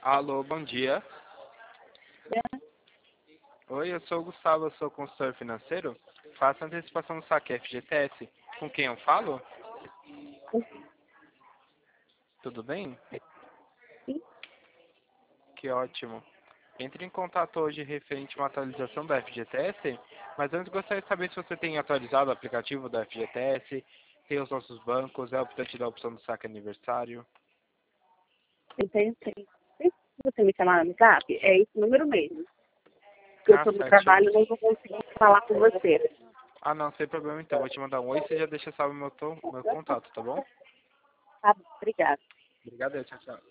Alô, bom dia. Oi, eu sou o Gustavo, eu sou consultor financeiro. Faço antecipação do saque FGTS. Com quem eu falo? Tudo bem? Sim. Que ótimo. Entre em contato hoje referente a uma atualização da FGTS, mas antes gostaria de saber se você tem atualizado o aplicativo da FGTS, tem os nossos bancos, é optante da opção do saque aniversário. Tem. Se você me chamar no WhatsApp, é esse número mesmo. Porque eu Ah, estou no certinho. trabalho e não vou conseguir falar com você. Ah, não, sem problema então. Vou te mandar um oi e você já deixa salvo meu contato, tá bom? Tá, obrigada. Obrigado, tchau, tchau.